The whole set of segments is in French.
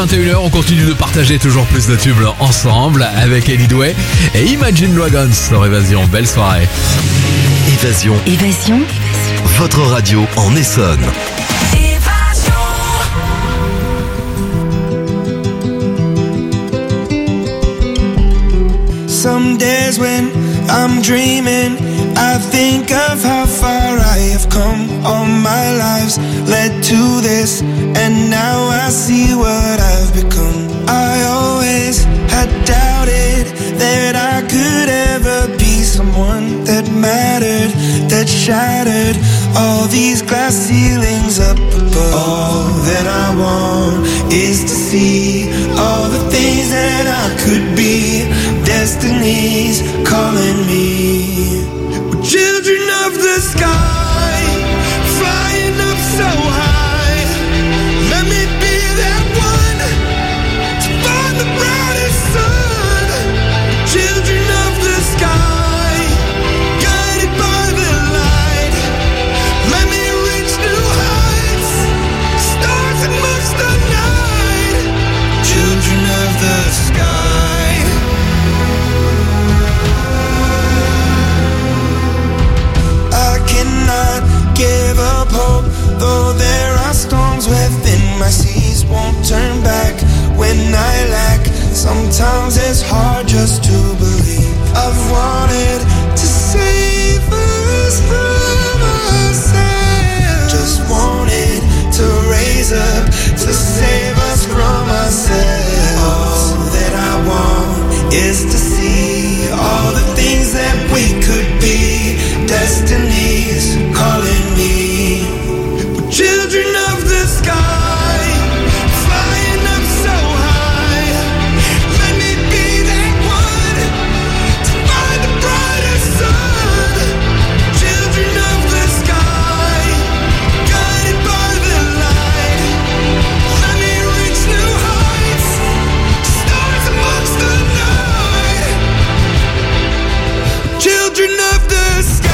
21h, on continue de partager toujours plus de tubes ensemble avec Elidway et Imagine Dragons sur Évasion. Belle soirée. Évasion. Votre radio en Essonne. Some days when I'm dreaming, I think of how far I have come. All my lives led to this, and now I see what I've become. I always had doubted that I could ever be someone that mattered, that shattered all these glass ceilings up above. All that I want is to see all the things that I could be. Destiny's calling me. We're children of the sky, flying up so high. Let me be that one to find the brightest sun. Children of the sky, guided by the light. Let me reach new heights, stars amongst the night. Children of the sky. Give up hope, though there are storms within my seas. Won't turn back when I lack. Sometimes it's hard just to believe. I've wanted to save us from ourselves. Just wanted to raise up to save us from ourselves. All that I want is to see all the things that we could be. Destiny's calling me. We're children of the sky, flying up so high. Let me be that one to find the brightest sun. Children of the sky, guided by the light. Let me reach new heights, stars amongst the night. Children of the sky.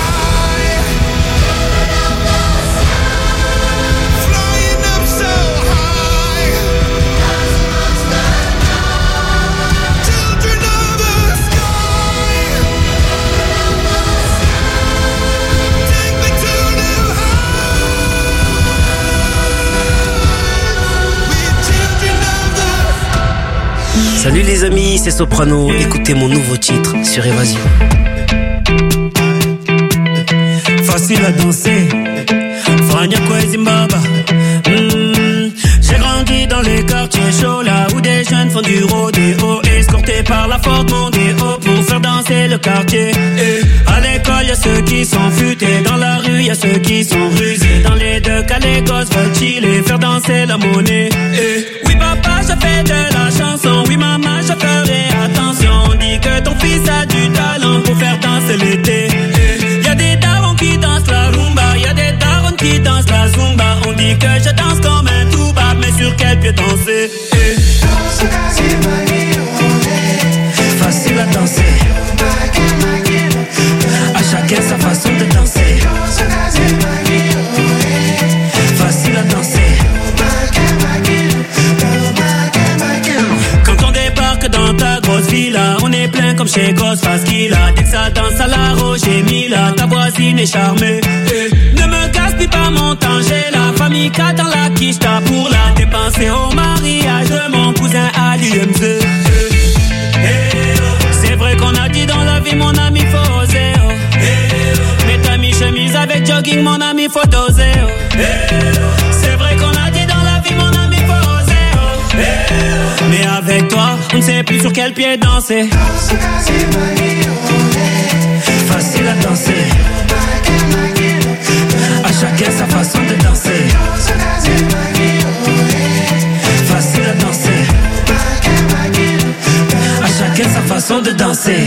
Salut les amis, c'est Soprano, écoutez mon nouveau titre sur Évasion. Facile à danser, Fania Zimbabwe. J'ai grandi dans les quartiers chauds, là où des jeunes font du rodéo, escortés par la Ford Mondeo pour faire danser le quartier. À l'école, y'a ceux qui sont futés, dans la rue, y'a ceux qui sont rusés. Dans les deux cas, les gosses veulent chiller, faire danser la monnaie. Oui papa, je fais de la chanson, oui maman, je ferai attention. On dit que ton fils a du talent pour faire danser l'été. Y'a des darons qui dansent la rumba, y'a des darons qui dansent la zumba. On dit que je danse comme un touba, mais sur quel pied danser? Facile à danser, à chacun sa façon de danser. Facile à danser. Quand on débarque dans ta grosse villa, on est plein comme chez Ghostface Killah. Dès que ça danse à la Roger Mila, ta voisine est charmée. Ne me gaspille pas mon temps, j'ai la famille K dans la quicheta pour la dépenser au mariage de mon cousin à l'UMZ. C'est vrai qu'on a dit dans la vie, mon ami, faut oser. Mets ta mi-chemise avec jogging, mon ami, faut doser. C'est vrai qu'on a dit dans la vie, mon ami, faut oser. Mais avec toi, on ne sait plus sur quel pied danser. Facile à danser, à chacun sa façon de danser. Facile à danser, à chacun sa façon de danser.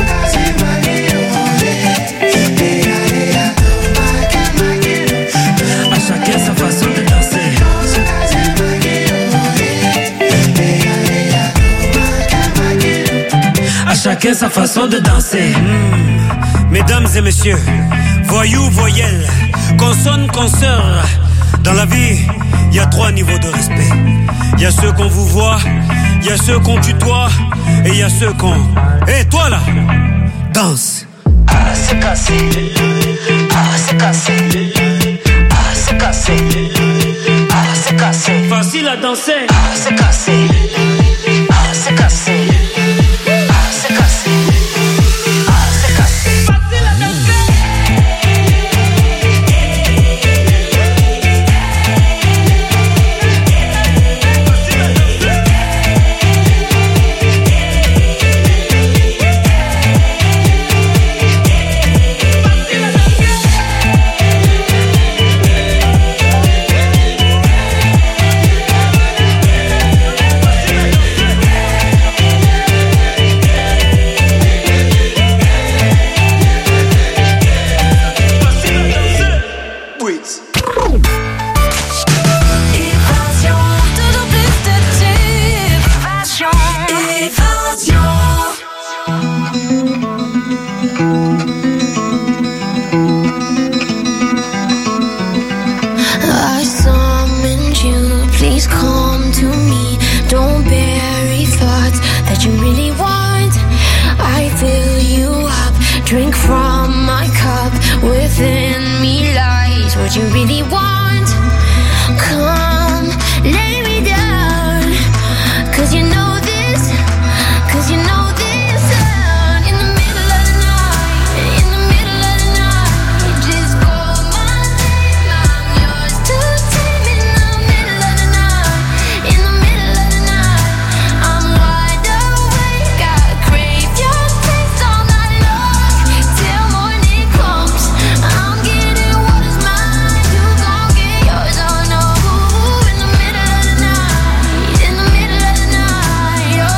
À chacun sa façon de danser. À chacun sa façon de danser. Mesdames et messieurs, voyous, voyelles, consonne, consoeur, Dans la vie, y a 3 niveaux de respect. Y a ceux qu'on vous voit, y a ceux qu'on tutoie, et y a ceux qu'on... Hé, toi là, danse. Ah, c'est cassé. Ah, c'est cassé. Ah, c'est cassé. Ah, c'est cassé. Facile à danser. Ah, c'est cassé. Ah, c'est cassé. Ah, c'est cassé. Ah, c'est cassé. Facile à danser. Drink from my cup, within me lies what you really want. Come, lay me down, 'cause you know this, 'cause you know this. In the middle of the night, in the middle of the night, just call my name, I'm yours to take. In the middle of the night, in the middle of the night, I'm wide awake, I crave your taste all night long. Till morning comes, I'm getting what is mine, you gon' get yours, oh no. In the middle of the night, in the middle of the night, oh.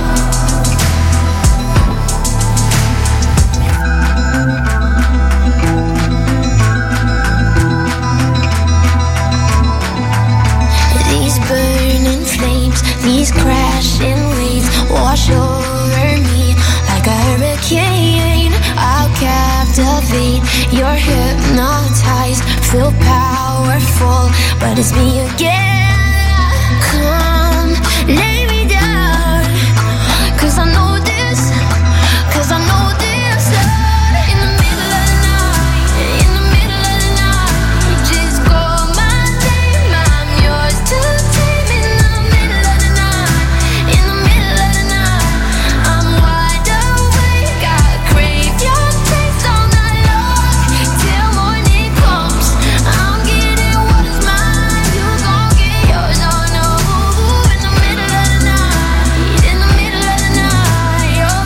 These burning flames, these crashing waves wash over me like a hurricane. I'll captivate, you're hypnotized, feel powerful, but it's me again. Come, lay me down, 'cause I know this, 'cause I know this. In the middle of the night, in the middle of the night, just call my name, I'm yours to take. In the middle of the night, in the middle of the night, I'm wide awake, I crave your taste all night long. Till morning comes, I'm getting what is mine, you gon' get yours, oh no. In the middle of the night, in the middle of the night, oh.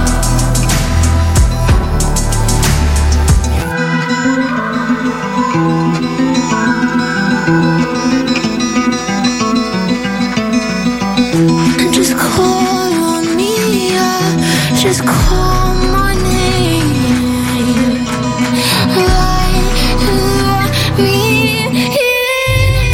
Just call on me, just call my name. Light me here.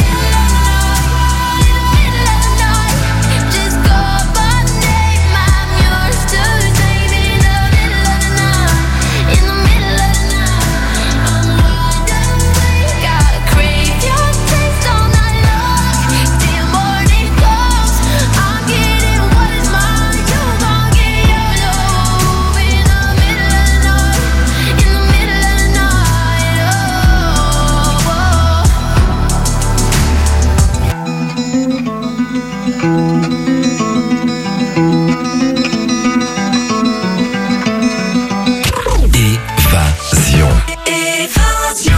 Just call my name, I'm yours to take. In the middle of the night, in the middle of the night, I'm wide awake, I crave your taste all night long. Till morning comes, I'm getting what is mine, you gon' get yours, oh. In the middle of the night, in the middle of the night, oh. Évasion.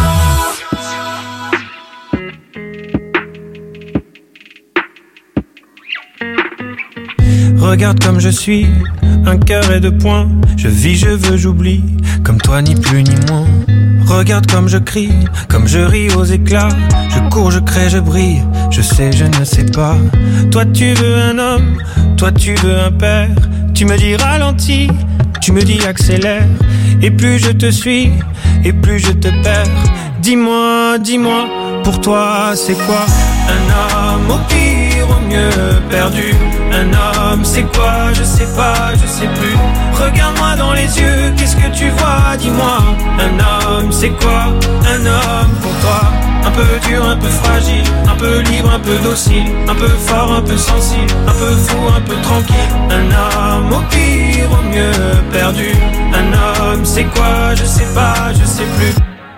Regarde comme je suis, un cœur et 2 points. Je vis, je veux, j'oublie, comme toi ni plus ni moins. Regarde comme je crie, comme je ris aux éclats. Je cours, je crée, je brille, je sais, je ne sais pas. Toi tu veux un homme, toi tu veux un père. Tu me dis ralentis, tu me dis accélère. Et plus je te suis, et plus je te perds. Dis-moi, dis-moi, pour toi c'est quoi un homme, au pire, au mieux perdu? Un homme c'est quoi? Je sais pas, je sais plus. Regarde-moi dans les yeux, qu'est-ce que tu vois? Dis-moi, un homme c'est quoi? Un homme pour toi, un peu dur, un peu fragile, un peu libre, un peu docile, un peu fort, un peu sensible, un peu fou, un peu tranquille. Un homme au pire, au mieux perdu. Un homme, c'est quoi? Je sais pas, je sais plus.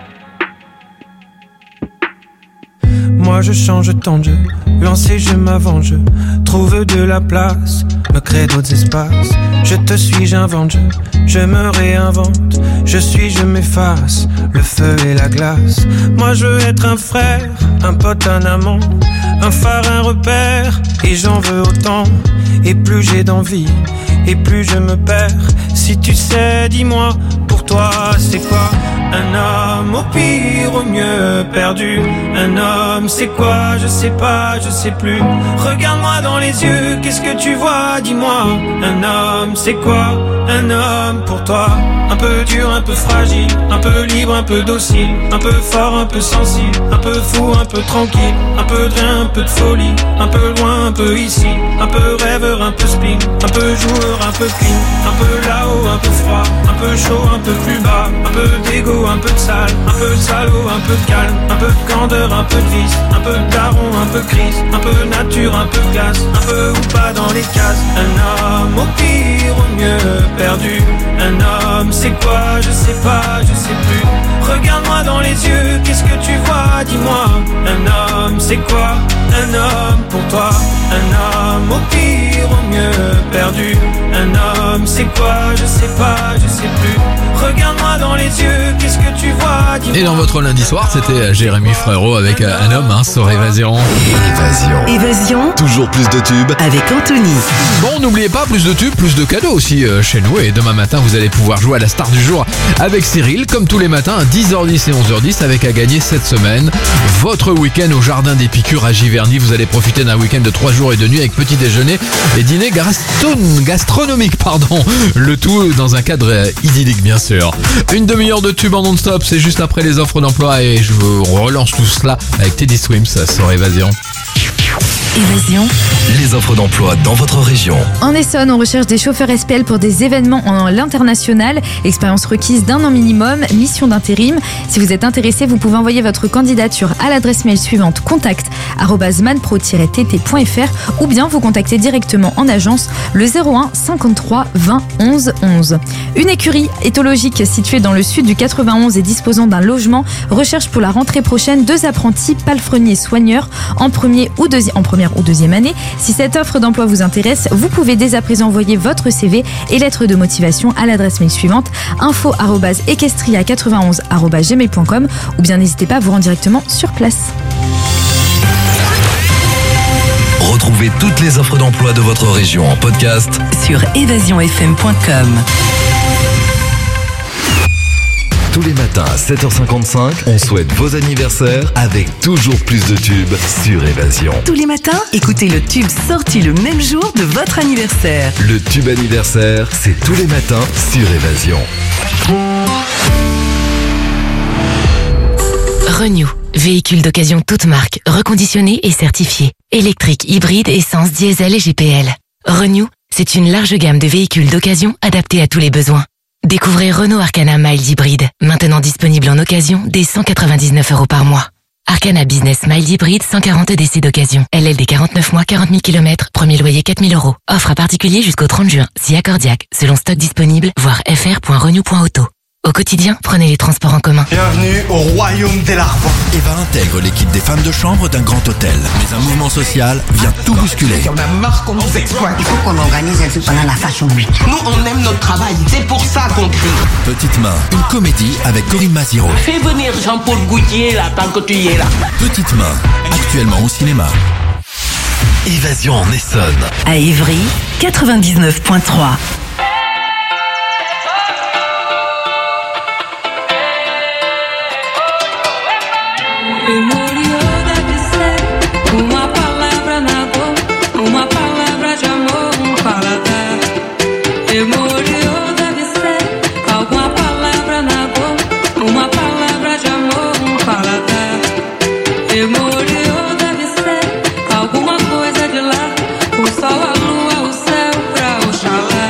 Moi je change tant de jeu, lancé je m'avance, je trouve de la place, me crée d'autres espaces. Je te suis, j'invente, je me réinvente, je suis, je m'efface, le feu et la glace. Moi je veux être un frère, un pote, un amant, un phare, un repère, et j'en veux autant. Et plus j'ai d'envie, et plus je me perds. Si tu sais, dis-moi, pour toi c'est quoi? Un homme au pire, au mieux perdu. Un homme, c'est quoi? Je sais pas, je sais plus. Regarde-moi dans les yeux, qu'est-ce que tu vois? Dis-moi. Un homme, c'est quoi? Un homme pour toi. Un peu dur, un peu fragile, un peu libre, un peu docile, un peu fort, un peu sensible, un peu fou, un peu tranquille, un peu de rien, un peu de folie, un peu loin, un peu ici, un peu rêveur, un peu spleen, un peu joueur, un peu clean, un peu là-haut, un peu froid, un peu chaud, un peu plus bas, un peu d'égo, un peu de sale, un peu de salaud, un peu de calme, un peu de candeur, un peu de vice, un peu de daron, un peu crise, un peu nature, un peu glace, un peu ou pas dans les cases. Un homme au pire, au mieux perdu. Un homme, c'est quoi? Je sais pas, je sais plus. Regarde-moi dans les yeux, qu'est-ce que tu vois? Dis-moi. Un homme, c'est quoi? Un homme pour toi. Un homme au pire, au mieux perdu. Un homme, c'est quoi? Je sais pas, je sais plus. Regarde-moi dans les yeux, qu'est-ce que tu vois? Dis-moi. Et dans votre lundi soir, c'était Jérémy Frérot avec un homme sur Évasion. Évasion. Toujours plus de tubes avec Anthony. Bon, n'oubliez pas, plus de tubes, plus de cadeaux aussi chez nous. Et demain matin, vous allez pouvoir jouer à la star du jour avec Cyril, comme tous les matins à 10h10 et 11h10, avec à gagner cette semaine votre week-end au Jardin des Piqûres à Giverny. Vous allez profiter d'un week-end de 3 jours et 2 nuits avec petit déjeuner et dîner gastronomique. Le tout dans un cadre idyllique, bien sûr. Une demi-heure de tubes en non-stop, c'est juste après les offres d'emploi et je vous relance tout cela avec Teddy Swims sur Évasion. Évasion. Les offres d'emploi dans votre région. En Essonne, on recherche des chauffeurs SPL pour des événements en l'international. Expérience requise d'1 an minimum, mission d'intérim. Si vous êtes intéressé, vous pouvez envoyer votre candidature à l'adresse mail suivante contact@manpro-tt.fr ou bien vous contacter directement en agence le 01 53 20 11 11. Une écurie éthologique située dans le sud du 91 et disposant d'un logement recherche pour la rentrée prochaine 2 apprentis palefreniers soigneurs en première ou deuxième année. Si cette offre d'emploi vous intéresse, vous pouvez dès à présent envoyer votre CV et lettre de motivation à l'adresse mail suivante info@equestria91@gmail.com ou bien n'hésitez pas à vous rendre directement sur place. Retrouvez toutes les offres d'emploi de votre région en podcast sur évasionfm.com. Tous les matins à 7h55, on souhaite vos anniversaires avec toujours plus de tubes sur Évasion. Tous les matins, écoutez le tube sorti le même jour de votre anniversaire. Le tube anniversaire, c'est tous les matins sur Évasion. Renew, véhicule d'occasion toute marque, reconditionné et certifié. Électrique, hybride, essence, diesel et GPL. Renew, c'est une large gamme de véhicules d'occasion adaptés à tous les besoins. Découvrez Renault Arcana Mild Hybride, maintenant disponible en occasion dès 199 € par mois. Arcana Business Mild Hybride, 140 DC d'occasion. LLD 49 mois, 40 000 km, premier loyer 4 000 €. Offre à particulier jusqu'au 30 juin, si accordiaque, selon stock disponible, voir fr.renew.auto. Au quotidien, prenez les transports en commun. Bienvenue au royaume des larves. Eva intègre l'équipe des femmes de chambre d'un grand hôtel. Mais un mouvement social vient tout bousculer. On a marre qu'on nous exploite. Il faut qu'on organise un truc pendant la Fashion Week. Nous, on aime notre travail. C'est pour ça qu'on crie. Petite main, une comédie avec Corinne Maziro. Fais venir Jean-Paul Gaultier là, tant que tu y es là. Petite main, actuellement au cinéma. Évasion en Essonne. À Ivry, 99.3. Uma palavra na boca, uma palavra de amor, paladar. Memoriou deve ser alguma palavra na boca, uma palavra de amor, paladar. Memoriou deve ser alguma coisa de lá, o sol, a lua, o céu pra Oxalá.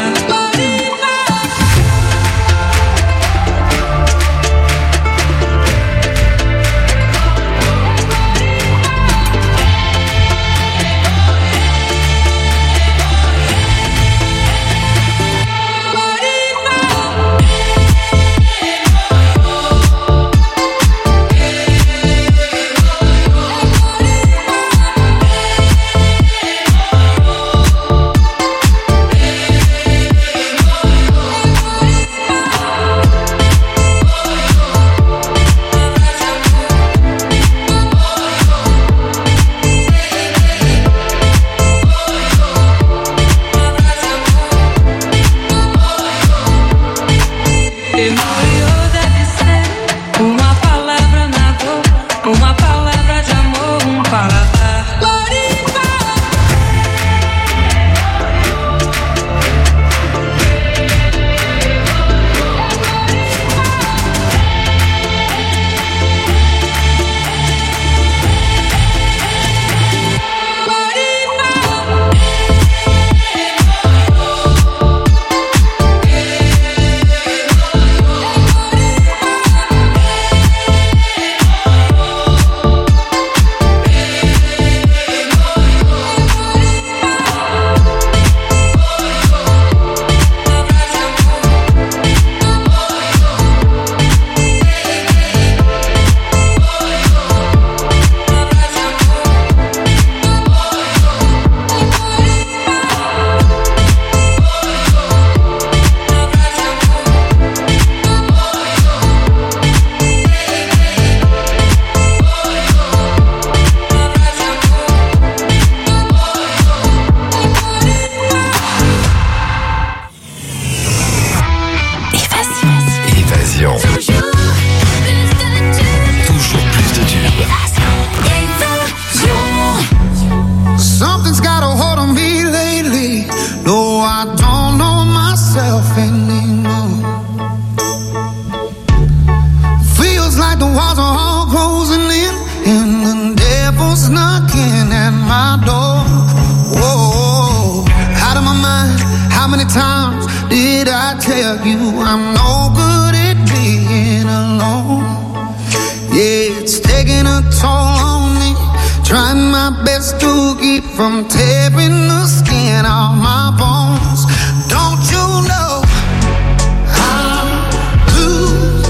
times did I tell you I'm no good at being alone? Yeah, it's taking a toll on me. Trying my best to keep from tearing the skin off my bones. Don't you know I lose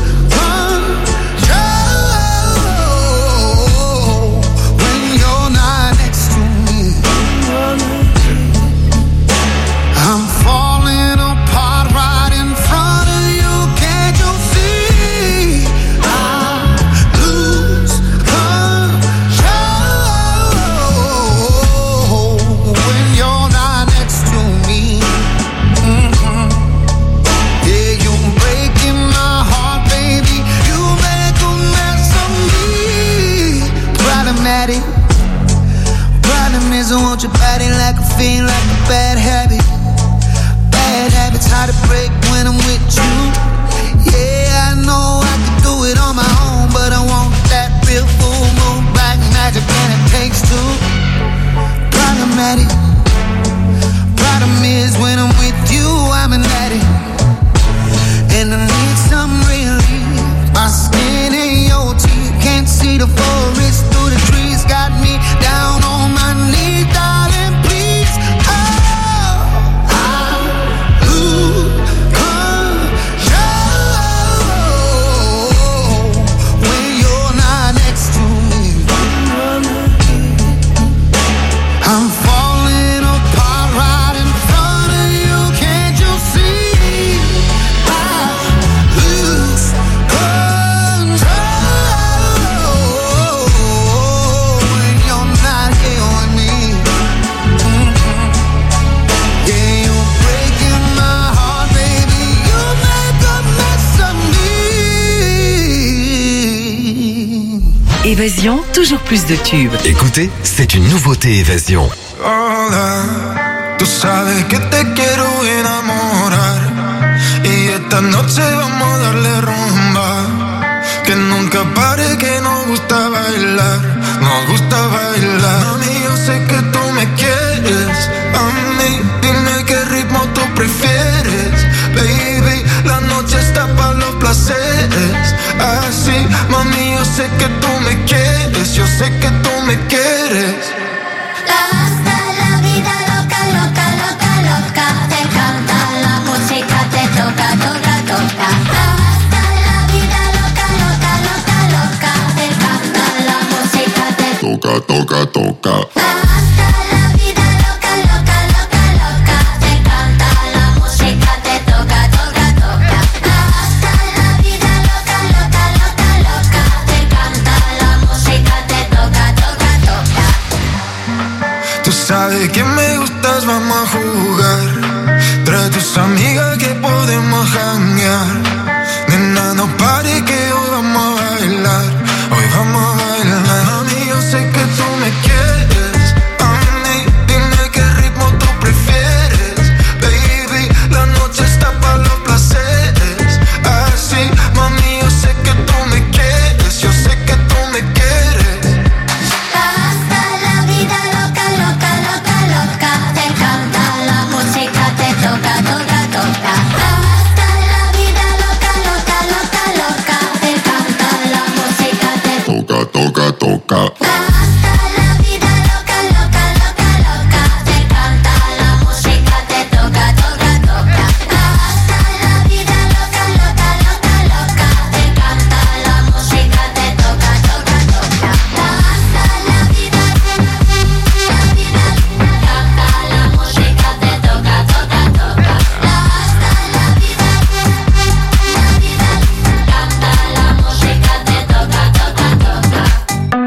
control when you're not next to me? I'm falling apart right in front of you. Can't you see? I lose control when you're not next to me. Yeah, you're breaking my heart, baby. You make a mess of me. Problematic. Problem is I want your body like a fiend, like a bad habit. Bad habits hard to break when I'm with you. Yeah, I know I could do it on my own, but I want that real full moon black magic, and it takes two. Problematic. Problem is when I'm with you, I'm an addict, and I need some relief. My skin and your teeth can't see the forest through the trees. Got me down on my knees, darling, please. Oh, I lose control when you're not next to me. I'm falling apart right in front of you. Can't you see? I lose control when you're not here with me. Yeah, you're breaking my heart, baby. You make a mess of me. Évasion, toujours plus de tubes. Écoutez, c'est une nouveauté Évasion. Hola, tú sabes que te quiero enamorar y esta noche vamos a darle rumba. Que nunca pare, que nos gusta bailar, nos gusta bailar. Mami, yo sé que tú me quieres, a mí dime qué ritmo tú prefieres. Baby, la noche está para los placeres. Así, mami, yo sé que tú me quieres, yo sé que tú me quieres. Hasta la vida loca, loca, loca, loca. Te canta la música, te toca, toca, toca. Hasta la vida loca, loca, loca, loca. Te canta la música, te Toca, toca, toca. hasta la vida loca, loca, loca, loca. Te canta la música, te toca, toca, toca. Hasta la vida loca, loca, loca, loca. Te canta la música, te toca, toca, toca. Tú sabes que me gustas, vamos a jugar. Trae tus amigas que podemos janguear. Nena, no pare que hoy vamos a bailar. Hoy vamos a bailar. Mami, yo sé que tú me quieres. A mí, dime qué ritmo tú prefieres. Baby, la noche está para los placeres. Así, mami, yo sé que tú me quieres. Yo sé que tú me quieres. Hasta la vida loca, loca, loca, loca. Te canta la música, te toca, toca, toca. Hasta la vida loca, loca, loca, loca. Te canta la música, te Toca, toca, toca. hasta la vida loca, loca, loca, loca. Te canta la música, te toca, toca, toca. Hasta la vida loca, loca, loca, loca. Te canta la música, te toca, toca, toca. Hasta la vida, la vida, canta la música, te toca, toca, toca. Hasta la vida, canta la música, te toca, toca, toca.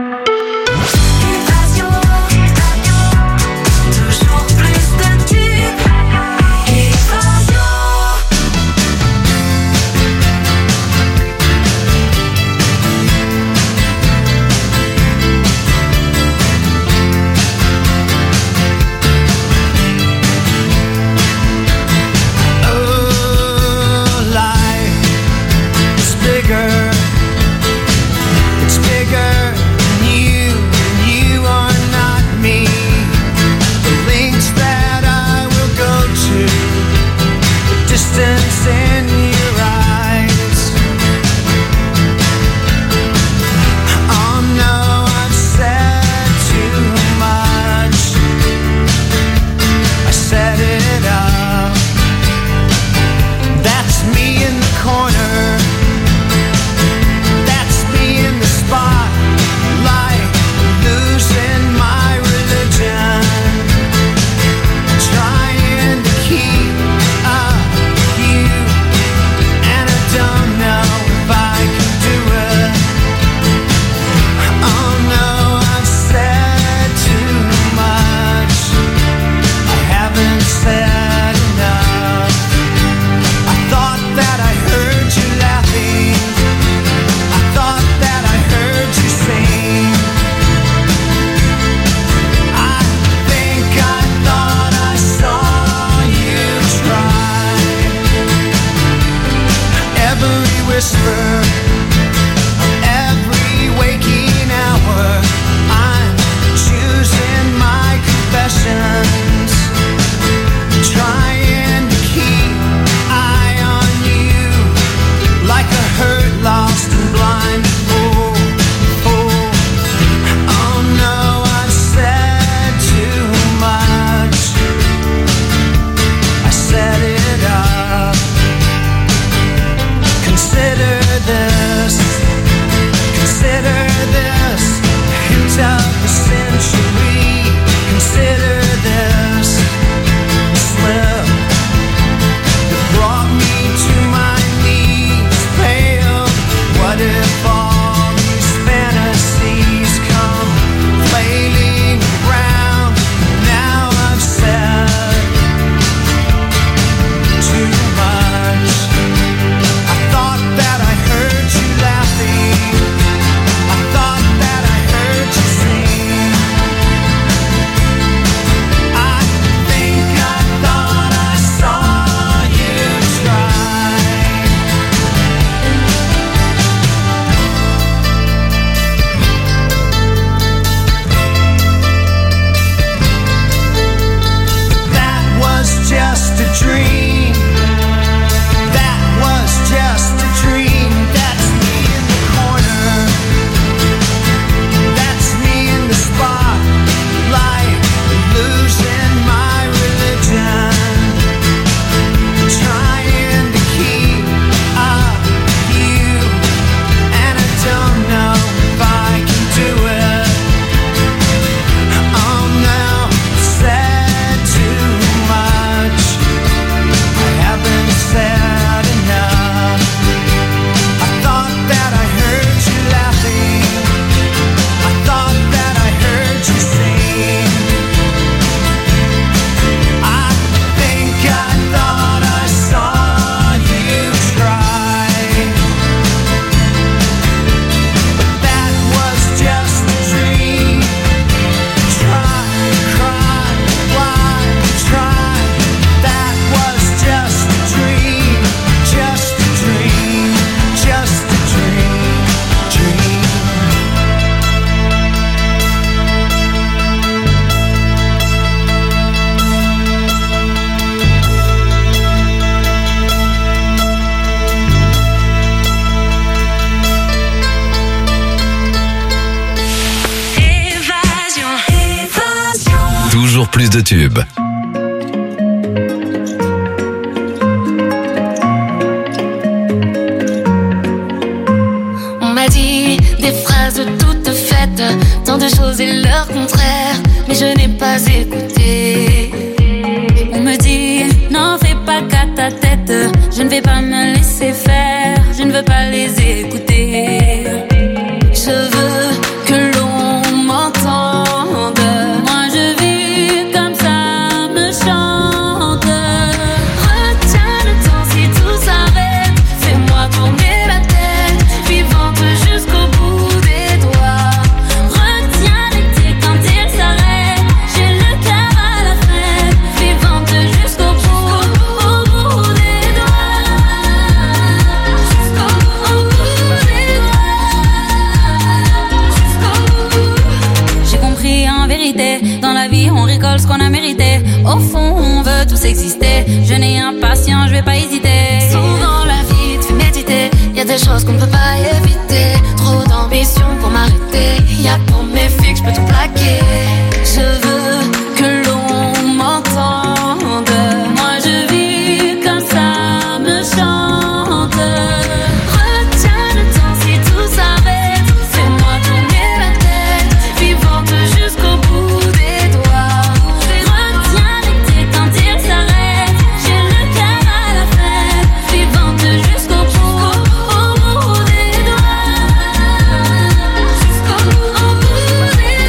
toujours plus de tubes. On m'a dit des phrases toutes faites, tant de choses et leur contraire, mais je n'ai pas écouté. On me dit, n'en fais pas qu'à ta tête, je ne vais pas me laisser faire, je ne veux pas les écouter. Je veux que l'on m'entende, moi je vis comme ça me chante. Retiens le temps si tout s'arrête, fais-moi tourner la tête, vivante jusqu'au bout des doigts. Retiens l'été quand il s'arrête, j'ai le cœur à la fête, vivante jusqu'au bout des doigts. Jusqu'au bout des doigts. J'ai compris en vérité, dans la vie on récolte ce qu'on a mérité. Au fond on veut tous exister, jeune et impatient, je vais pas hésiter. Souvent la vie te fait méditer, y'a des choses qu'on ne peut pas éviter. Trop d'ambition pour m'arrêter, y'a pour mes fixes, je peux tout plaquer. Je veux que l'on m'entende, moi je vis comme ça me chante. Retiens le temps si tout s'arrête, fais-moi tourner la tête, vivante jusqu'au bout des doigts. Retiens l'été quand il s'arrête, j'ai le cœur à la fête, vivante jusqu'au bout des doigts. Jusqu'au bout des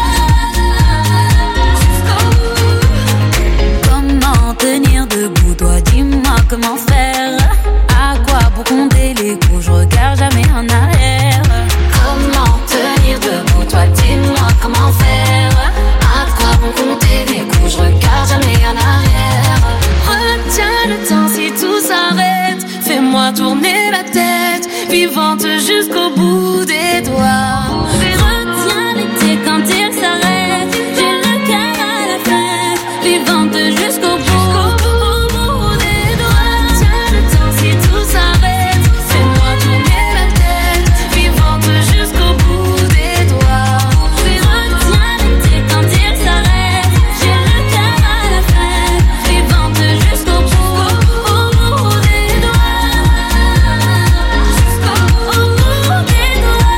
doigts. Comment tenir debout, toi dis-moi comment faire. À quoi pour compter les coups, je regarde jamais en arrière. Comment tenir debout, toi dis-moi comment faire. À quoi pour compter les coups, je regarde jamais en arrière. Retiens le temps si tout s'arrête, fais-moi tourner la tête, vivante jusqu'au bout des doigts. Retiens l'été quand il s'arrête, j'ai le cœur à la fête, vivante jusqu'au bout des doigts. Retiens le temps si tout s'arrête, fais-moi tourner la tête, vivante jusqu'au bout des doigts. Retiens l'été quand il s'arrête, j'ai le cœur à la fête, vivante jusqu'au bout des doigts. Jusqu'au bout des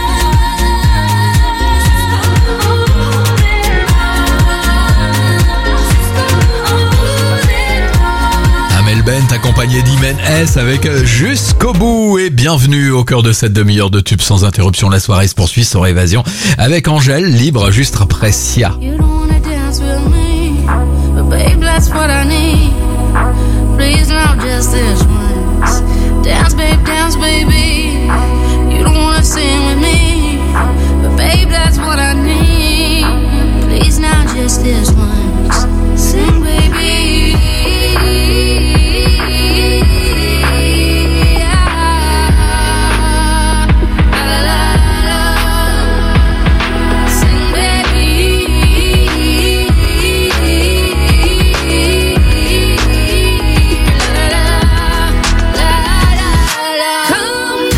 doigts. Amel Bent accompagné d'Imen S avec Jusqu'au bout, et bienvenue au cœur de cette demi-heure de tubes sans interruption. La soirée se poursuit sur Évasion avec Angèle, libre juste après Sia. You don't wanna dance with me, but babe, that's what I need. Please now just this once. Dance, baby. You don't wanna sing with me, but babe, that's what I need. Please now just this once. Sing, baby. Sing, baby. Come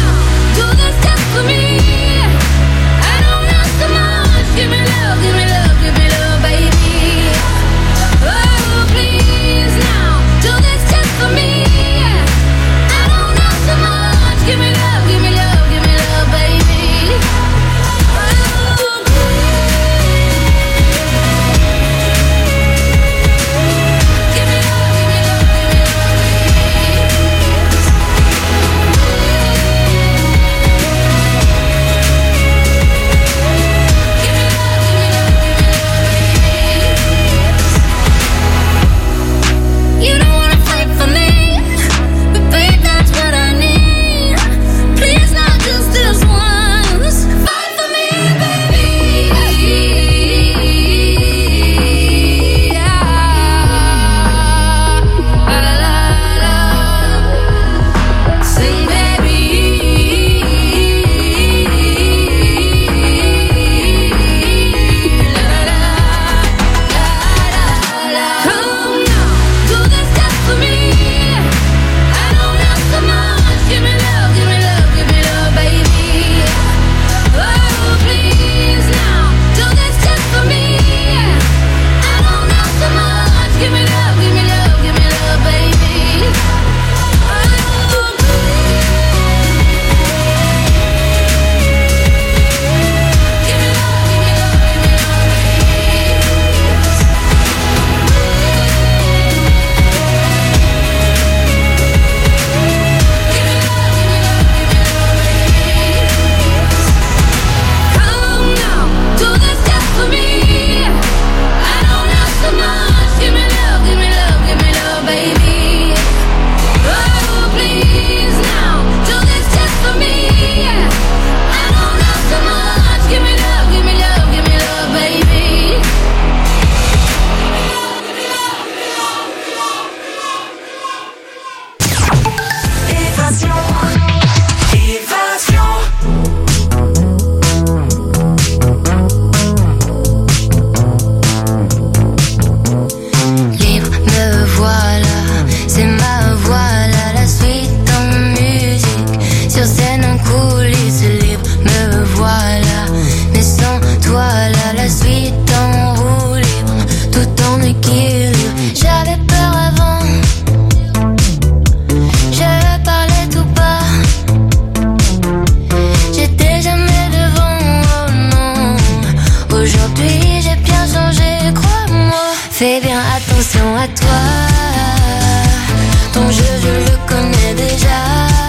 Fais bien attention à toi. Ton jeu je le connais déjà.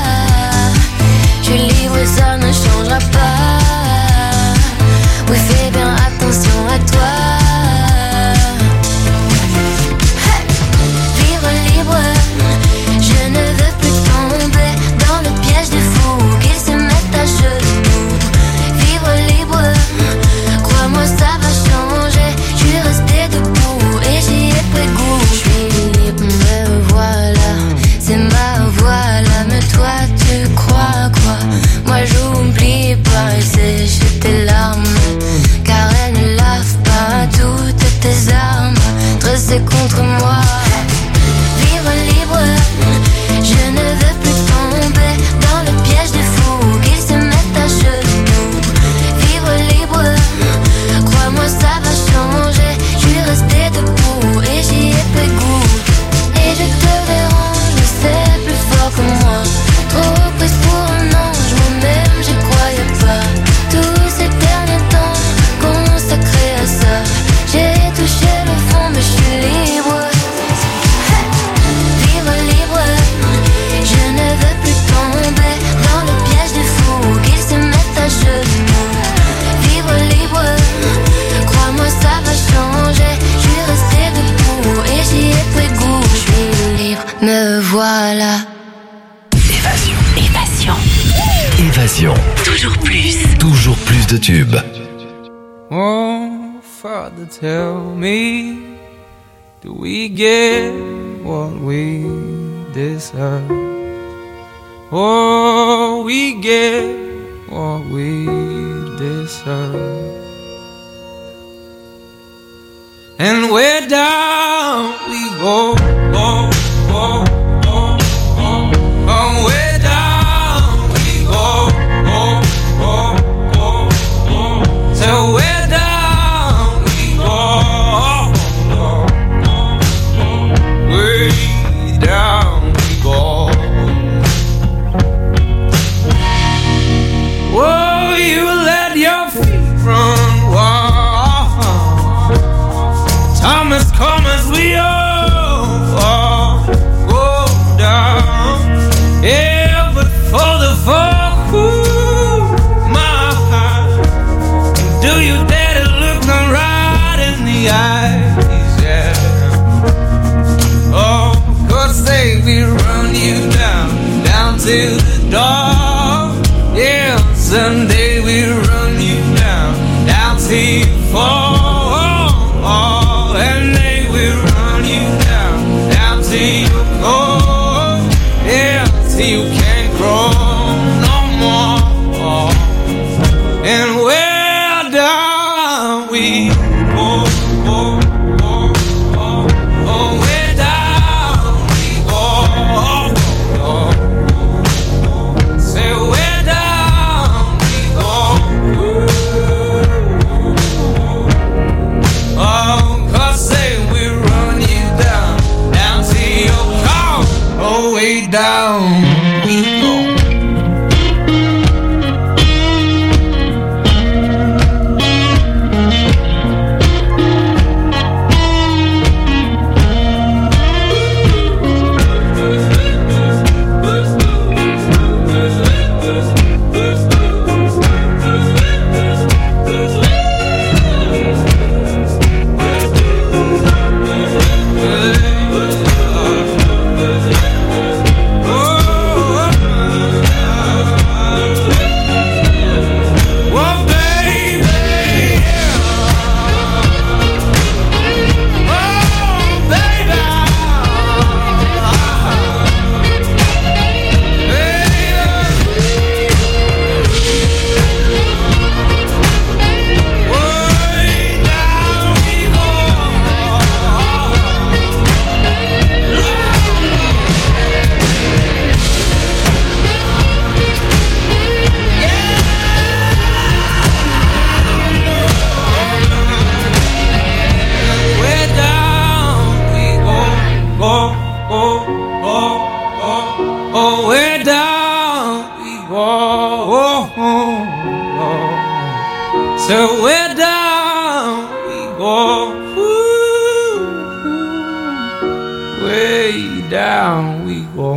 Je livre, ça ne changera pas. Oui, fais bien attention à toi. Hey! Vivre libre, je ne veux plus tomber dans le piège des fous qui se mettent à genoux. Vivre libre, crois-moi ça va changer. Je suis resté debout et j'y ai pris goût. Je suis libre, me voilà, c'est ma voix là. Mais toi tu crois quoi? Moi j'oublie pas et sécher tes larmes, car elles ne lavent pas toutes tes armes dressées contre moi. Vivre libre, je ne veux plus tomber dans le piège des fous qui se mettent à genoux. Vivre libre, crois-moi ça va changer. Je suis resté debout et j'y ai pris goût. Et je te dérange, c'est plus fort que moi. Trop prise pour un ange, moi-même j'y croyais pas. Tous ces derniers temps consacrés à ça, j'ai touché le fond mais je suis libre. Hey! Vivre libre, je ne veux plus tomber dans le piège des fous qui se mettent à genoux. Vivre libre, crois-moi ça va changer. Je suis resté debout et j'y ai pris goût. Je suis libre, me voilà. Évasion. Toujours plus de tubes. Oh, Father, tell me, do we get what we deserve? Oh, we get what we deserve. And where down we go, oh, oh, oh, oh, oh, where down we go, oh, oh, oh, oh, so where down we go, oh, oh, oh, way down we go. Oh, you let your feet run wild. Thomas, come as we all go down. Yeah, but for the folk who my heart, do you dare to look them right in the eyes? Yeah. Oh, 'cause they will run you down to the door. Yeah, someday we'll run you down till you fall. And they will run you down till you go. Yeah, till you can't grow no more. And where down we go, oh, oh, oh, oh, where down we go, oh, oh, oh. Say where down we go, oh, 'cause they will run you down till you come, oh, way down we go. down we go.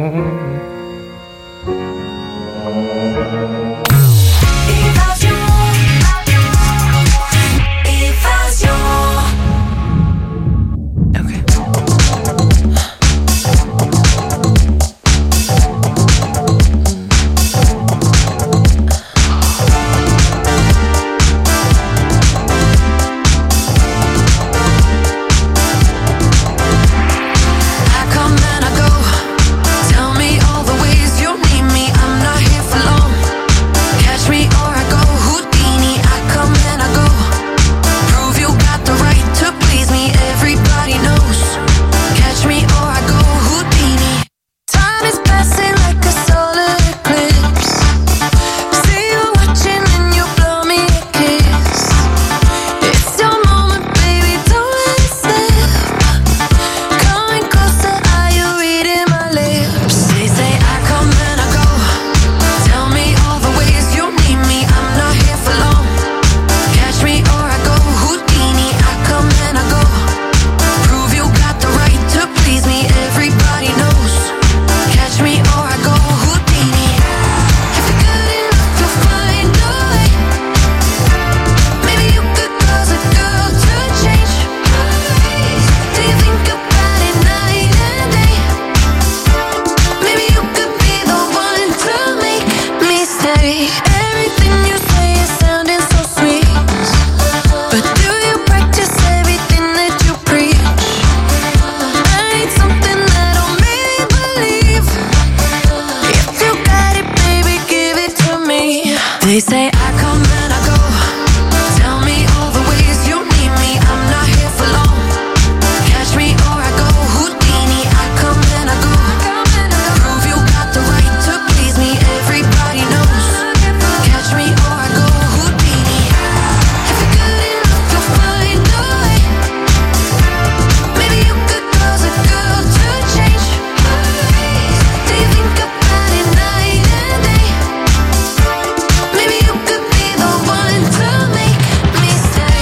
They say I come and I go. Tell me all the ways you need me. I'm not here for long. Catch me or I go Houdini. I come and I go. Prove you got the right to please me. Everybody knows. Catch me or I go Houdini. If you're good enough, you'll find a way. Maybe you could cause a girl to change. Do you think about it night and day? Maybe you could be the one to make me stay.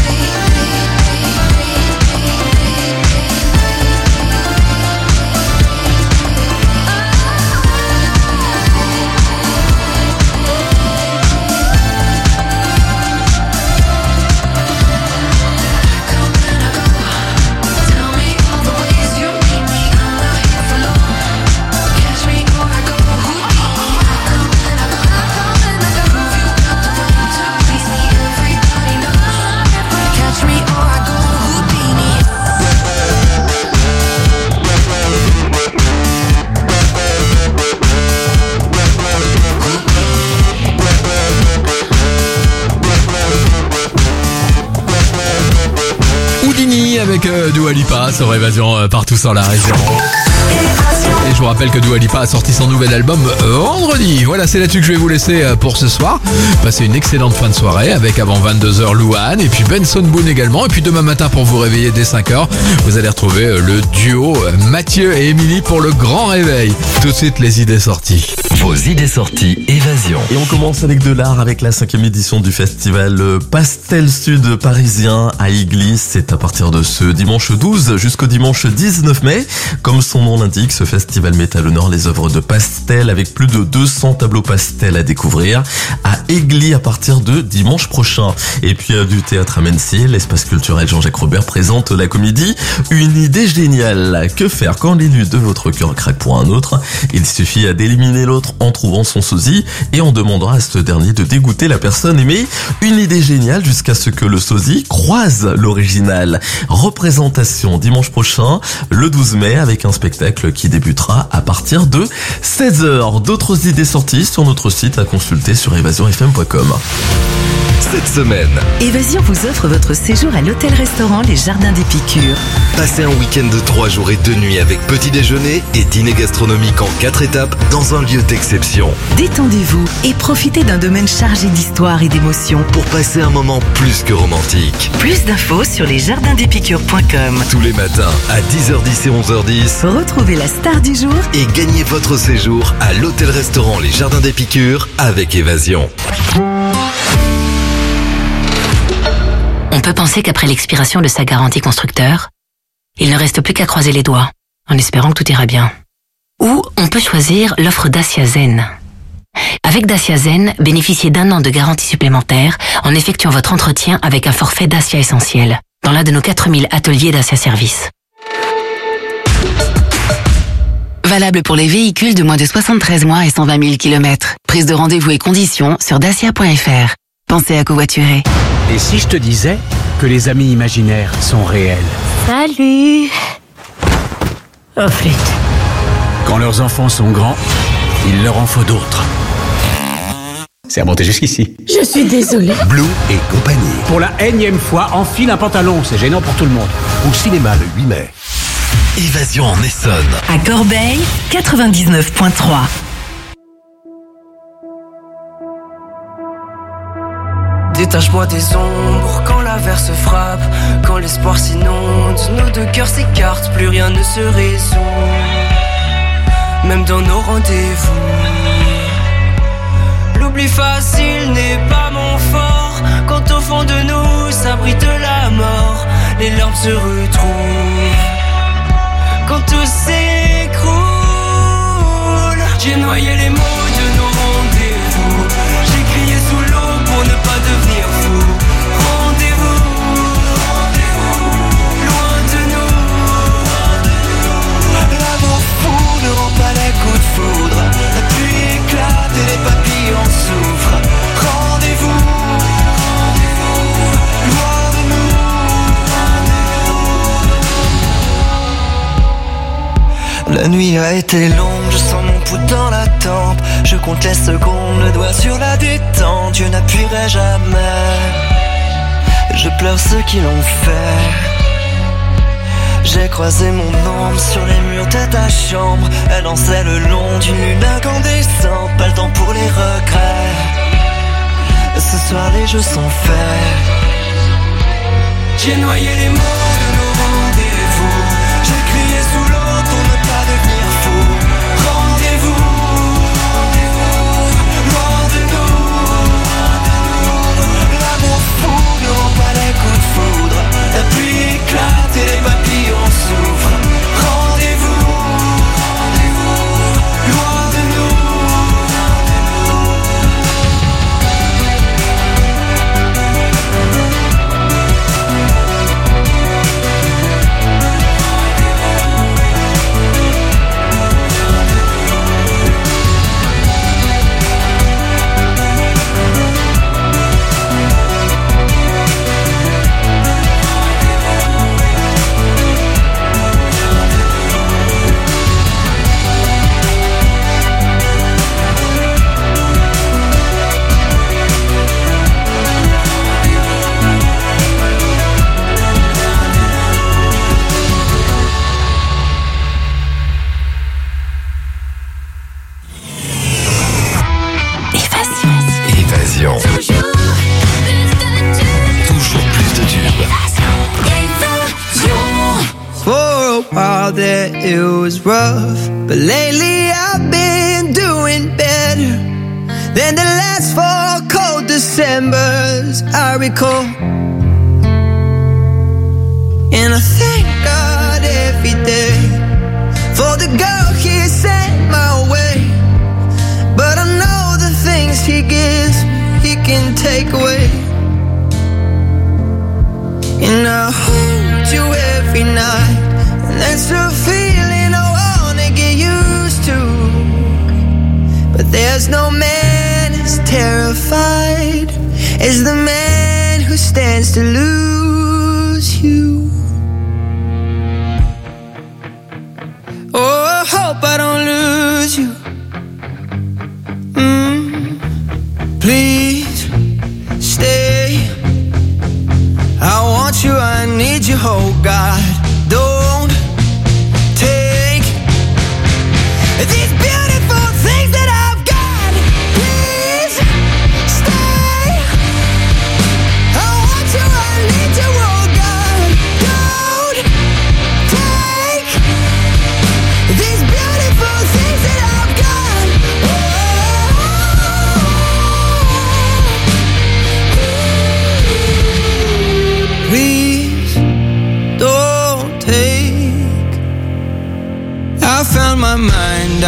Tell me all the ways you need me. I'm not here for long. Catch me or I go Houdini. I come and I go. Prove you got the right to please me. Everybody knows. Catch me or I go Houdini. Houdini avec Dua Lipa sur Évasion partout sur la région. Et je vous rappelle que Dua Lipa a sorti son nouvel album vendredi. Voilà, c'est là-dessus que je vais vous laisser pour ce soir. Passez une excellente fin de soirée avec avant 22h Louane et puis Benson Boone également. Et puis demain matin pour vous réveiller dès 5h, vous allez retrouver le duo Mathieu et Émilie pour le grand réveil. Tout de suite les idées sorties. Vos idées sorties Évasion. Et on commence avec de l'art avec la 5e édition du festival Pastel Sud parisien à Iglis. C'est à partir de ce dimanche 12 jusqu'au dimanche 19 mai. Comme son nom l'indique, ce festival met à l'honneur les œuvres de pastel avec plus de 200 tableaux pastels à découvrir à Iglis à partir de dimanche prochain. Et puis du théâtre à Mency, l'espace culturel Jean-Jacques Robert présente la comédie Une idée géniale. Que faire quand l'élu de votre cœur craque pour un autre? Il suffit d'éliminer l'autre en trouvant son sosie et on demandera à ce dernier de dégoûter la personne aimée. Une idée géniale jusqu'à ce que le sosie croise l'original. Représentation dimanche prochain, le 12 mai, avec un spectacle qui débutera à partir de 16h. D'autres idées sorties sur notre site à consulter sur évasionfm.com. Cette semaine, Évasion vous offre votre séjour à l'hôtel-restaurant Les Jardins des Piqûres. passez un week-end de 3 jours et 2 nuits avec petit déjeuner et dîner gastronomique en 4 étapes dans un lieu d'exception. Détendez-vous et profitez d'un domaine chargé d'histoire et d'émotions. Pour passer un moment plus que romantique. Plus d'infos sur lesjardindespiqûres.com. Tous les matins à 10h10 et 11h10. Retrouvez la star du jour Et gagnez votre séjour à l'hôtel-restaurant Les Jardins des Piqûres avec Évasion. On peut penser qu'après l'expiration de sa garantie constructeur, il ne reste plus qu'à croiser les doigts, en espérant que tout ira bien. Ou on peut choisir l'offre Dacia Zen. Avec Dacia Zen, bénéficiez d'1 an de garantie supplémentaire en effectuant votre entretien avec un forfait Dacia Essentiel dans l'un de nos 4000 ateliers Dacia Service. Valable pour les véhicules de moins de 73 mois et 120 000 km. Prise de rendez-vous et conditions sur dacia.fr. Pensez à covoiturer. Et si je te disais que les amis imaginaires sont réels? Salut. Oh flûte. Quand leurs enfants sont grands, il leur en faut d'autres. C'est remonté jusqu'ici. Je suis désolée. Blue et compagnie. Pour la énième fois, enfile un pantalon, c'est gênant pour tout le monde. Au cinéma le 8 mai. Évasion en Essonne. À Corbeil, 99.3. Détache-moi des ombres quand l'averse frappe, quand l'espoir s'inonde, nos deux cœurs s'écartent, plus rien ne se résout, même dans nos rendez-vous. L'oubli facile n'est pas mon fort, quand au fond de nous s'abrite la mort, les larmes se retrouvent, quand tout s'écroule. J'ai noyé les mots de nos rendez-vous, j'ai crié sous l'eau pour ne pas devenir fou. Rendez-vous, loin de nous. L'amour fou ne rend pas les coups de foudre, la pluie éclate et les papillons souffrent. Rendez-vous, loin de nous. La nuit a été longue, je sens mon pouls dans la tempe. Je compte les secondes, le doigt sur la détente. Je n'appuierai jamais, je pleure ceux qui l'ont fait. J'ai croisé mon ombre sur les murs de ta chambre. Elle dansait le long d'une lune incandescente. Pas le temps pour les regrets, ce soir les jeux sont faits. J'ai noyé les mots de nos rendez-vous, j'ai crié sous l'eau pour ne pas devenir fou. Rendez-vous, loin de nous. L'amour fou ne rend pas les coups de foudre, la pluie éclate et les papillons souffrent. Rendez-vous, loin de nous. Évasion. Toujours plus de tubes. For a while there it was rough, but lately I've been doing better than the last 4 cold Decembers I recall. And I thank God every day for the girl He sent my way. But I know the things He gives He can take away. And I hold you every night, and that's a feeling I wanna get used to. But there's no man as terrified as the man who stands to lose you. Oh, I hope I don't lose you. Please stay. I want you, I need you, oh God. Don't take these beautiful things that I've got. Please stay. I want you, I need you, oh God. Don't take these beautiful things that I've got. Please don't take. I found my mind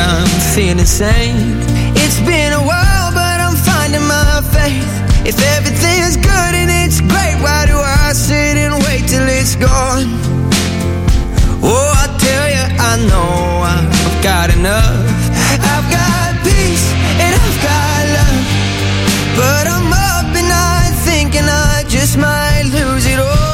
feel the same. It's been a while, but I'm finding my faith. If everything's good and it's great, why do I sit and wait till it's gone? Oh, I tell you, I know I've got enough. I've got peace and I've got love, but I'm up at night thinking I just might lose it all.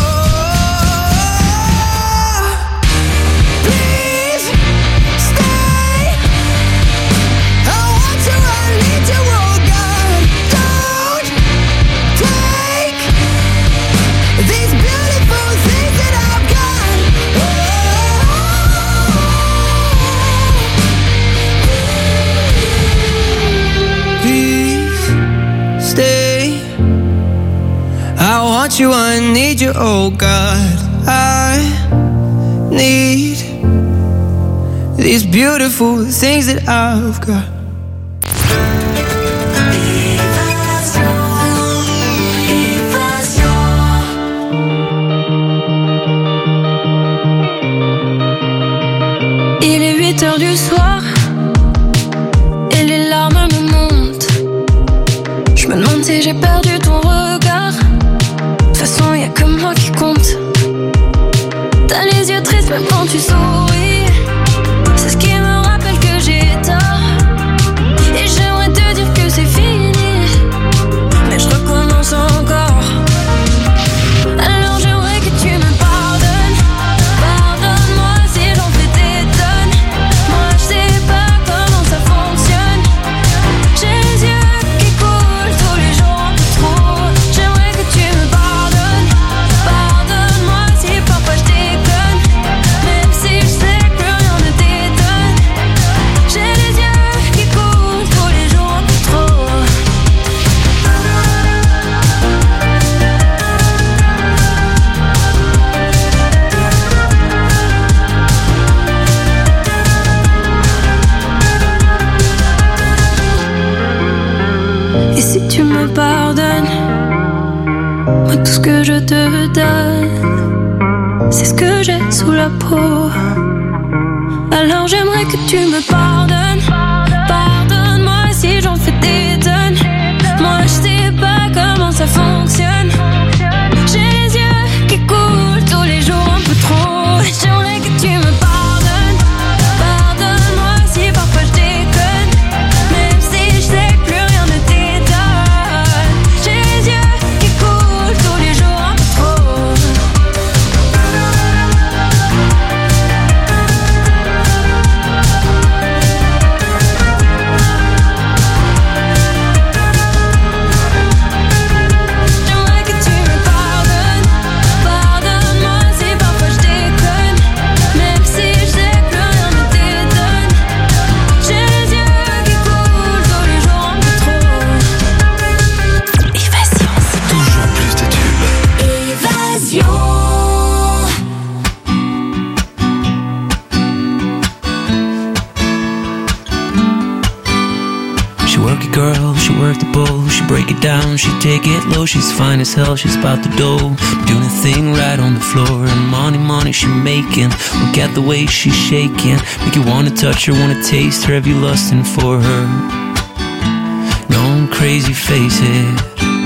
Please stay. I want you, I need you, oh God. Don't take these beautiful things that I've got. Please stay. I want you, I need you, oh God. I need these beautiful things that I've got. Il est 8h du soir et les larmes me montent. Je me demande si j'ai perdu ton regard. De toute façon, y'a que moi qui compte. T'as les yeux tristes même quand tu souris. C'est ce qui me rappelle que j'ai tort. Et j'aimerais te dire que c'est fini, mais je recommence encore. Alors j'aimerais que tu me pardonnes. Pardonne-moi si j'en fais des tonnes. Moi je sais pas comment ça fonctionne. J'ai les yeux qui coulent tous les jours un peu trop. J'aimerais que tu me pardonnes. Pardonne-moi si parfois je déconne, même si je sais que plus rien ne t'étonne. J'ai les yeux qui coulent tous les jours un peu trop. Et si tu me pardonnes, moi tout ce que je te donne, c'est ce que j'ai sous la peau. Alors j'aimerais que tu me pardonnes. Pardonne-moi si j'en fais des tonnes. Moi je sais pas comment ça fonctionne. J'ai les yeux qui coulent tous les jours un peu trop. J'aimerais que tu me pardonnes. Pardonne-moi si parfois je déconne, même si je sais que plus rien ne t'étonne. J'ai les yeux qui coulent tous les jours un peu trop. J'aimerais que tu me pardonnes. Pardonne-moi si parfois je déconne, même si je sais que plus rien ne t'étonne. J'ai les yeux qui coulent tous les jours un peu trop. Évasion. Toujours plus de tubes. Évasion. She work it, girl, she work the bowl. She break it down, she take it low. She's fine as hell, she's about the dough. Doing a thing right on the floor. And money she making. Look at the way she's shaking. Make you wanna touch her, wanna taste her. Have you lusting for her? Going crazy, face it.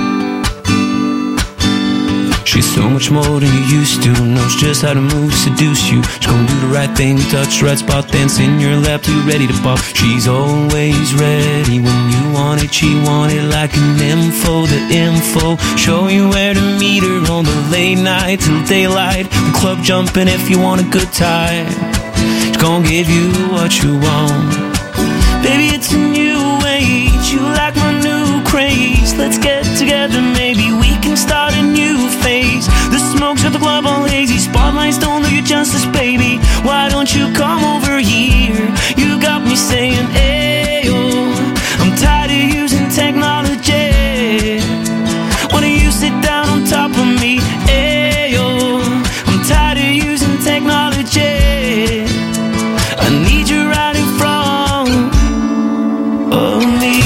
She's so much more than you used to. Knows just how to move, seduce you. She's gonna do the right thing, touch the right spot, dance in your lap, too ready to pop. She's always ready when you want it. She want it like an info, the info. Show you where to meet her on the late night till daylight. The club jumping if you want a good time. She's gonna give you what you want. Baby, it's a new age. You like my new craze. Let's get together, maybe we can start a new phase. The smokes at the club all hazy. Spotlights don't do you justice, baby. Why don't you come over here? You got me saying, ayo. I'm tired of using technology. Why don't you sit down on top of me? Ayo. I'm tired of using technology. I need you right in front of me.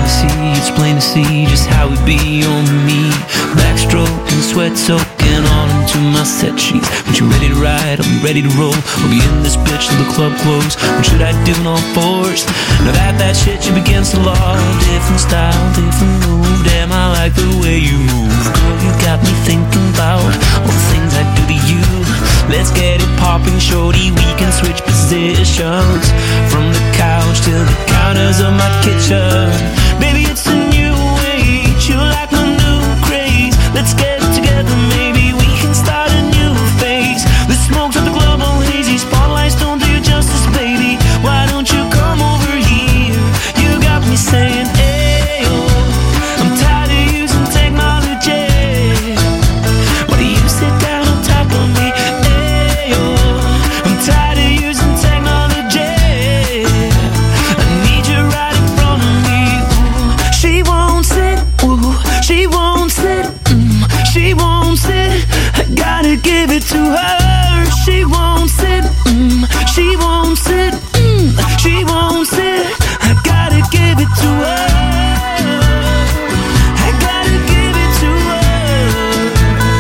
fantasy, it's plain to see just how it be on me. Backstroke and sweat soaking all into my set sheets. When you're ready to ride, I'll be ready to roll. We'll be in this bitch till the club close. What should I do on all fours? Now that shit you against the law. Different style, different move. Damn, I like the way you move. Girl, you got me thinking about all the things I do to you. Let's get it popping, shorty. We can switch positions from the couch to the counters of my kitchen. Baby, it's a new age. You like my new craze. Let's get it together, maybe we can start a new phase. The smoke's at the club all hazy. Spotlights don't do you justice, baby. Why don't you come over here? You got me saying, hey, oh, I'm tired of using technology. Why do you sit down on top of me? Hey, oh, I'm tired of using technology. I need you right in front of me. Ooh, she won't sit, ooh, she won't sit, she won't sit. I gotta give it to her. She won't sit, she won't sit, she won't sit. I gotta give it to her. I gotta give it to her.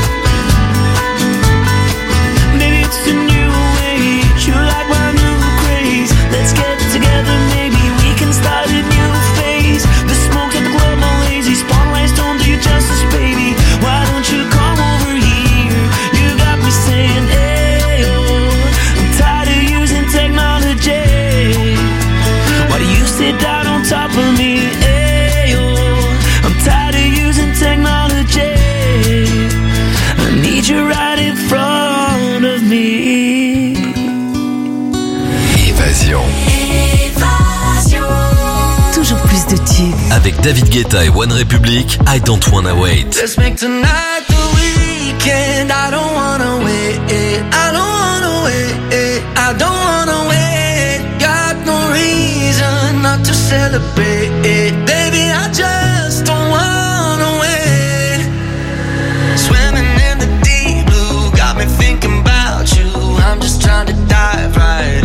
Maybe it's a new age. You like my new craze. Let's get together, maybe we can start a new phase. The smoke's at the club all lazy. Spotlights don't do you justice, baby. Why don't you come over here? You got me saying, hey, oh, I'm tired of using technology. Why do you sit down on top of me? Hey, oh, I'm tired of using technology. I need you right in front of me. Évasion. Toujours plus de tubes. Avec David Guetta et One Republic, I Don't Wanna Wait. Let's make tonight the weekend. I don't wanna wait. I don't wanna wait. I don't wanna wait. Got no reason not to celebrate. Baby, I just don't wanna wait. Swimming in the deep blue, got me thinking about you. I'm just trying to dive right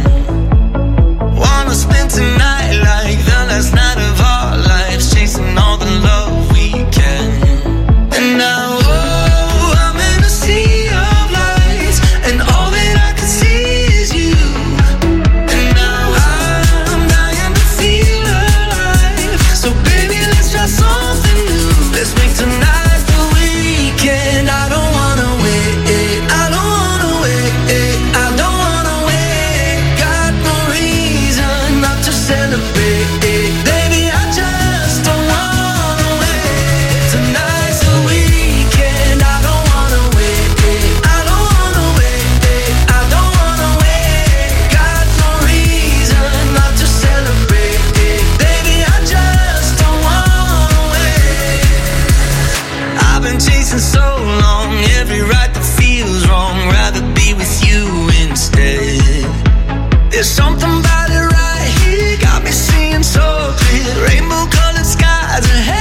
in. Wanna spend tonight like the last night of our lives, chasing all the love we can. And now, oh, I'm in a sea of lights, and all that I can see is you. And now I'm dying to feel alive. So baby, let's try something new. Let's make tonight the weekend. I don't wanna wait. I don't wanna wait. I don't wanna wait. Got no reason not to celebrate. Baby, I just don't wanna wait. Tonight's the weekend. I don't wanna wait. I don't wanna wait. I don't wanna wait. Got no reason not to celebrate. Baby, I just don't wanna wait. I've been chasing so long, every right that feels wrong. Rather be with you instead. There's something about it right here, got me seeing so clear. Rainbow colored skies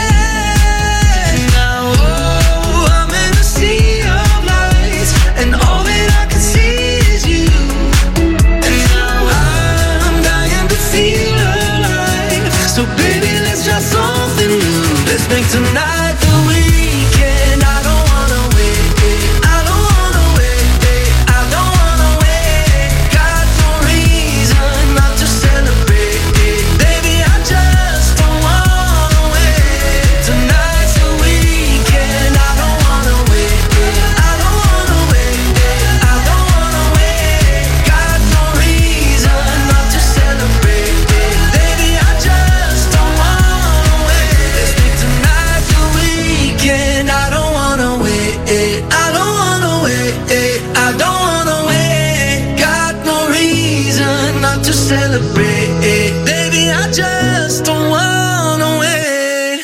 ahead. Now, oh, I'm in a sea of lights, and all that I can see is you. And now I'm dying to feel alive. So baby, let's try something new. Let's make tonight the weekend. I don't wanna wait. I don't wanna wait. I don't wanna wait. Got no reason not to celebrate. Baby, I just don't wanna wait. Tonight's the weekend. I don't wanna wait. I don't wanna wait. I don't wanna wait. Got no reason not to celebrate. Baby, I just don't wanna wait. Let's make tonight the weekend. I don't wanna wait. I don't wanna wait. I don't wanna wait. Got no reason not to celebrate. Baby, I just don't wanna wait.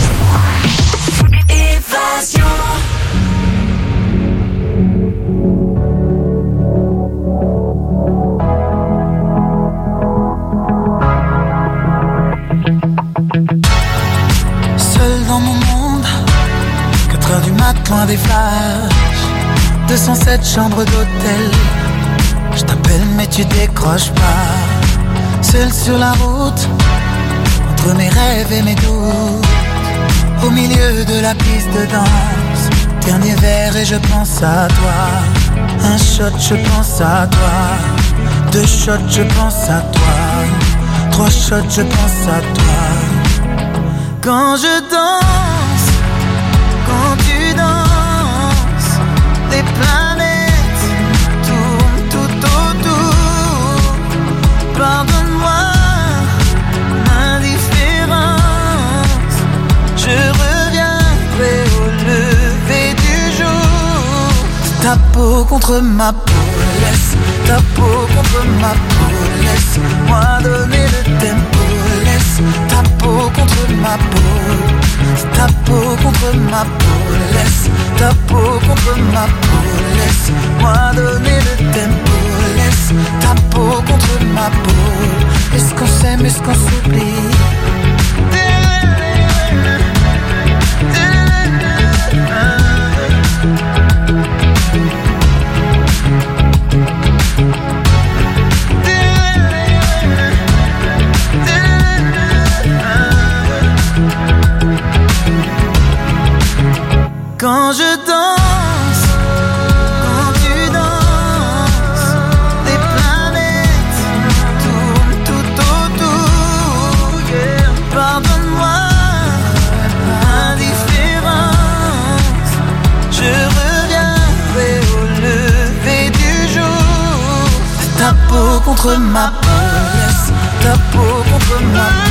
Évasion. Seul dans mon monde, 4h du mat, loin des flashs. 207 chambres d'hôtel. Je t'appelle mais tu décroches pas. Seul sur la route, entre entre mes rêves et mes doutes. Au milieu de la piste de danse, dernier verre et je pense à toi. Un shot, je pense à toi. 2 shots, je pense à toi. 3 shots, je pense à toi. Quand je danse, quand tu danses, les planètes tournent tout autour. Pardonne-moi l'indifférence, je reviendrai au lever du jour. Ta peau contre ma peau, laisse ta peau contre ma peau, laisse-moi donner le tempo, laisse ta peau contre ma peau, ta peau contre ma peau, laisse ta peau contre ma peau, laisse-moi donner le tempo, laisse ta peau contre ma peau. Est-ce qu'on s'aime, est-ce qu'on s'oublie? Quand je danse, quand tu danses, les planètes tournent tout autour. Yeah. Pardonne-moi l'indifférence, je reviendrai au lever du jour. Ta peau contre ma peau, laisse ta peau contre ma peau.